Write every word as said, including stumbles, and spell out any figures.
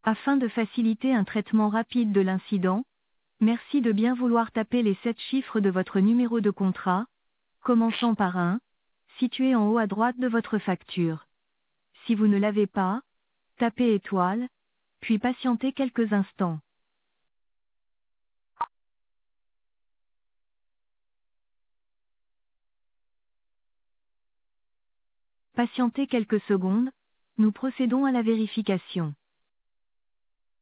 Afin de faciliter un traitement rapide de l'incident, merci de bien vouloir taper les sept chiffres de votre numéro de contrat, commençant par un, situé en haut à droite de votre facture. Si vous ne l'avez pas, tapez étoile, puis patientez quelques instants. Patientez quelques secondes, nous procédons à la vérification.